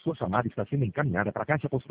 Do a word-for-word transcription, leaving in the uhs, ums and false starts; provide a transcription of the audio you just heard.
Sua chamada está sendo encaminhada para a caixa postal.